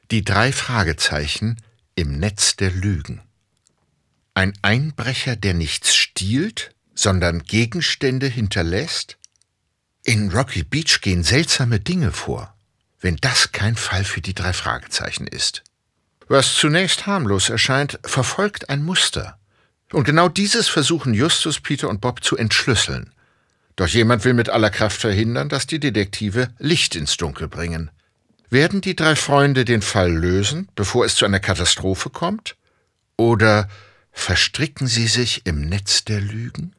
Die 3 Fragezeichen im Netz der Lügen. Ein Einbrecher, der nichts stiehlt, sondern Gegenstände hinterlässt? In Rocky Beach gehen seltsame Dinge vor, wenn das kein Fall für die 3 Fragezeichen ist. Was zunächst harmlos erscheint, verfolgt ein Muster. Und genau dieses versuchen Justus, Peter und Bob zu entschlüsseln. Doch jemand will mit aller Kraft verhindern, dass die Detektive Licht ins Dunkel bringen. Werden die 3 Freunde den Fall lösen, bevor es zu einer Katastrophe kommt? Oder verstricken sie sich im Netz der Lügen?